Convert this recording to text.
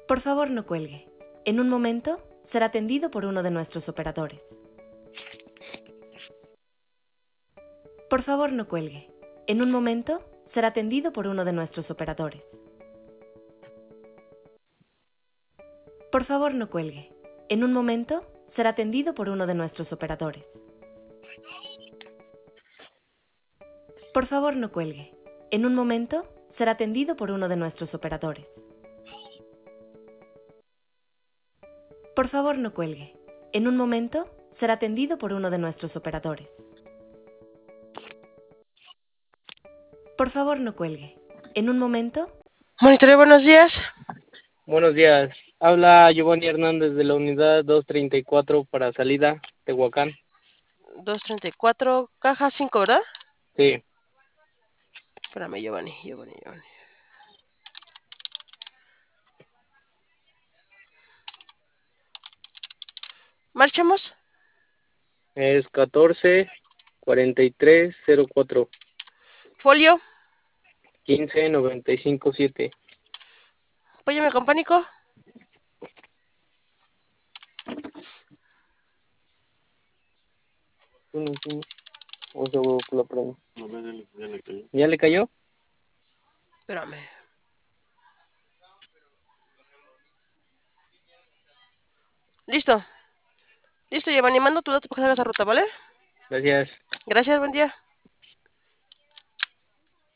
Por favor, no cuelgue. En un momento será atendido por uno de nuestros operadores. Por favor, no cuelgue. En un momento será atendido por uno de nuestros operadores. Por favor, no cuelgue. En un momento será atendido por uno de nuestros operadores. Por favor, no cuelgue. En un momento será atendido por uno de nuestros operadores. Por favor, no cuelgue. En un momento será atendido por uno de nuestros operadores. Por favor, no cuelgue. En un momento... Monitoreo, buenos días. Buenos días. Habla Giovanni Hernández de la unidad 234 para salida, Tehuacán. 234, caja 5, ¿verdad? Sí. Espérame, Giovanni. ¿Marchamos? Es 14-43-04. Folio. 15-95-7. Apóyame con pánico. ¿Ya le cayó? Espérame. Listo, Giovanni. Mando tu dato para que hagas la ruta, ¿vale? Gracias. Gracias, buen día.